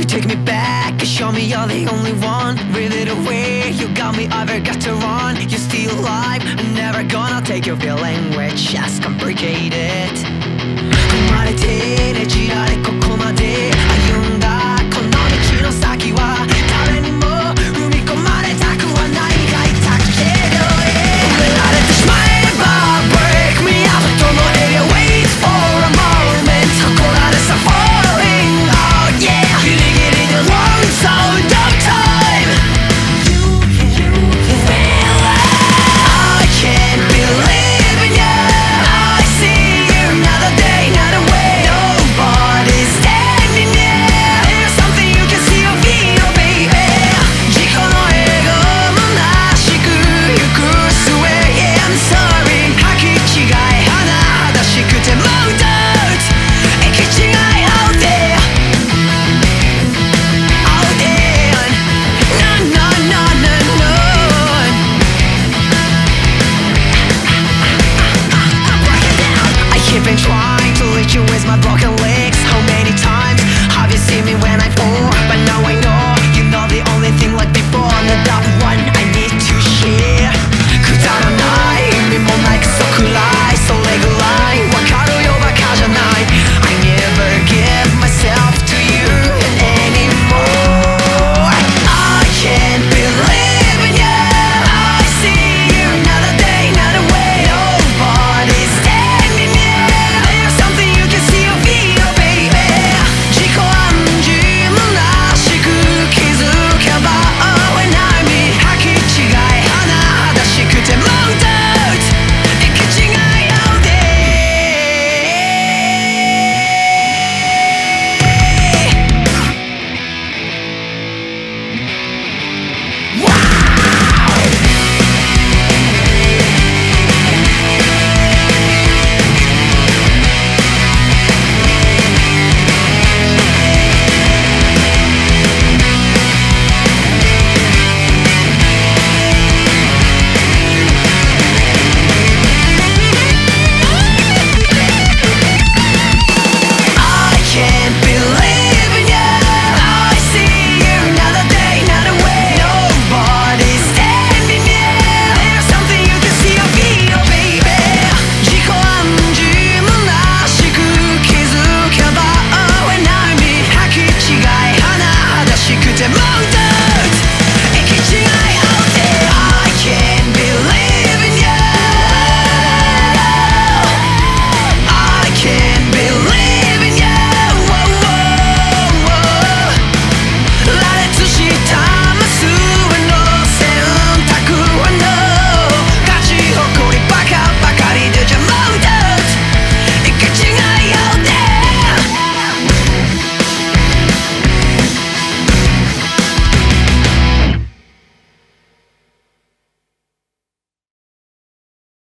you take me back and show me you're the only one. Reel it away, you got me, I've got to run. You're still alive, I'm never gonna take your feeling, which just complicated. 生まれてねじられここまで